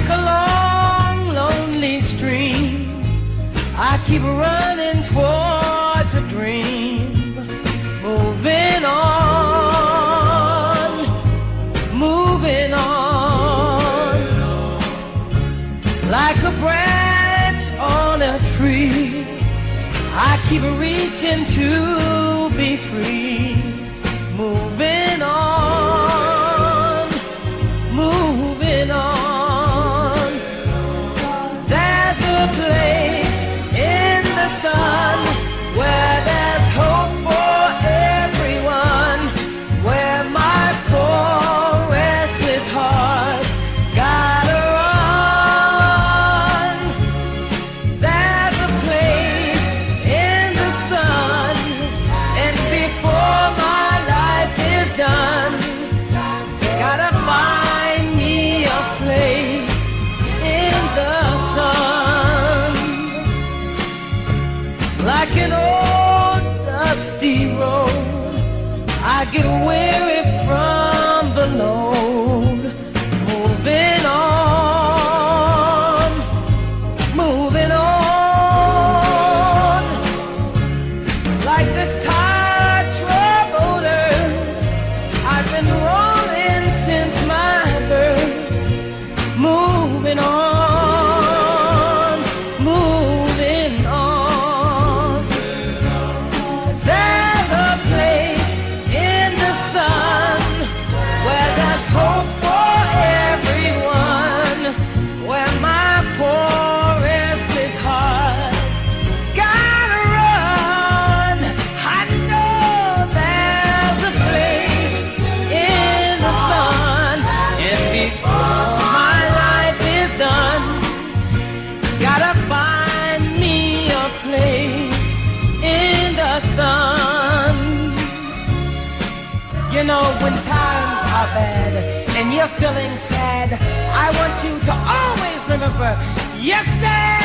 a long, lonely stream, I keep running towards a dream, moving on, moving on, like a branch on a tree. I keep reaching to be free, moving on, moving on. There's a place in the sun where there's hope for everyone, where my poor restless heart gotta run. There's a place in the sun, and before my life is done, gotta find me a place in the sun. Like an old dusty road, I get weary from the load, moving on, moving on. Like this tired troubadour, I've been rolling since my birth, moving on, moving on. There's a place in the sun where there's hope for everyone, where my poor restless heart's gotta run. I know there's a place in the sun, and before my life is done, gotta find me a place in the sun. You know, when times are bad and you're feeling sad, I want you to always remember, yesterday